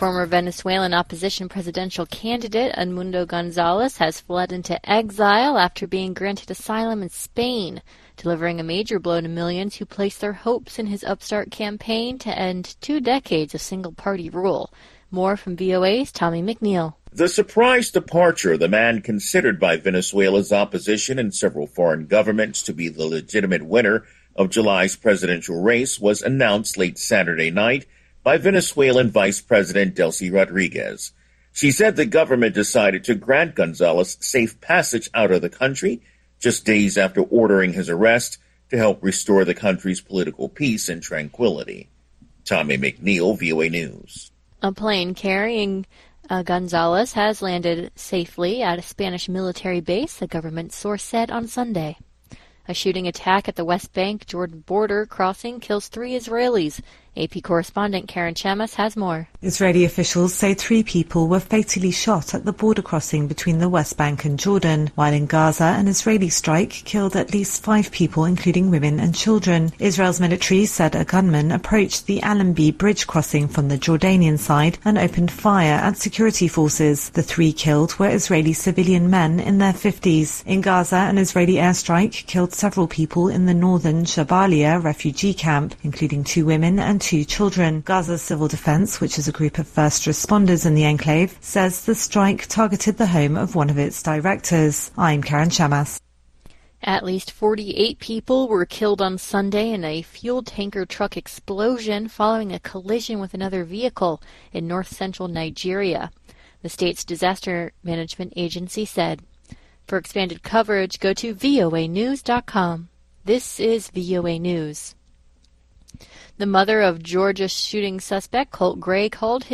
Former Venezuelan opposition presidential candidate Edmundo Gonzalez has fled into exile after being granted asylum in Spain, delivering a major blow to millions who placed their hopes in his upstart campaign to end 2 decades of single-party rule. More from VOA's Tommy McNeil. The surprise departure of the man considered by Venezuela's opposition and several foreign governments to be the legitimate winner of July's presidential race was announced late Saturday night by Venezuelan Vice President Delcy Rodriguez. She said the government decided to grant Gonzalez safe passage out of the country just days after ordering his arrest to help restore the country's political peace and tranquility. Tommy McNeil, VOA News. A plane carrying Gonzalez has landed safely at a Spanish military base, a government source said on Sunday. A shooting attack at the West Bank Jordan border crossing kills 3 Israelis. AP correspondent Karen Chamas has more. Israeli officials say 3 people were fatally shot at the border crossing between the West Bank and Jordan, while in Gaza an Israeli strike killed at least 5 people, including women and children. Israel's military said a gunman approached the Allenby bridge crossing from the Jordanian side and opened fire at security forces. The 3 killed were Israeli civilian men in their 50s. In Gaza, an Israeli airstrike killed several people in the northern Jabalia refugee camp, including 2 women and 2 children. Gaza's civil defense, which is a group of first responders in the enclave, says the strike targeted the home of one of its directors. I'm Karen Chamas. At least 48 people were killed on Sunday in a fuel tanker truck explosion following a collision with another vehicle in north-central Nigeria, the state's disaster management agency said. For expanded coverage, go to voanews.com. This is VOA News. The mother of Georgia shooting suspect Colt Gray called